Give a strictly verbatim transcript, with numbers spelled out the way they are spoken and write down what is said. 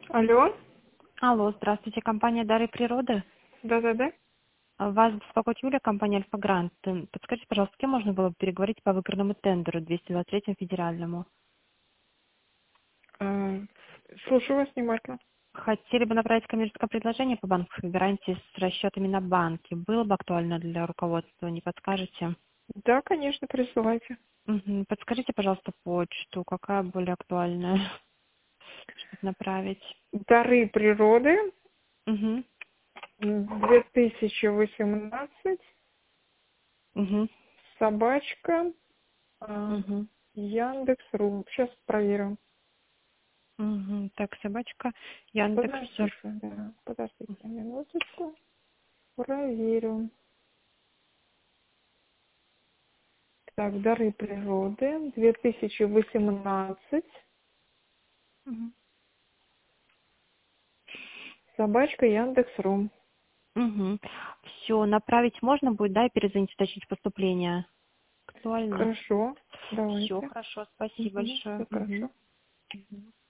Алло, Алло, здравствуйте, компания «Дары природы». да-да-да. А, Вас беспокоит Юлия, компания «Альфа Грант». М, Подскажите, пожалуйста, с кем можно было бы переговорить по выигранному тендеру двести двадцать третьему федеральному? Э, Слушаю вас внимательно. Хотели бы направить коммерческое предложение по банковской гарантии с расчетами на банки. Было бы актуально для руководства, не подскажете? Да, конечно, присылайте. Мгм. Подскажите, пожалуйста, почту, какая более актуальная, чтобы направить. Дары природы, Угу. две тысячи восемнадцать, Угу. собачка, а, Угу. Яндекс.ру. Сейчас проверю. Угу. Так, собачка, Яндекс. Подождите, да, подождите минуточку. Проверю. Так, дары природы, две тысячи восемнадцать, Угу. собачка Яндекс.ру. Угу. Все, направить можно будет, да, и перезвонить, уточнить поступление? Актуально. Хорошо, Все, давайте. хорошо, спасибо Угу, большое. все Мгм. хорошо. Мгм.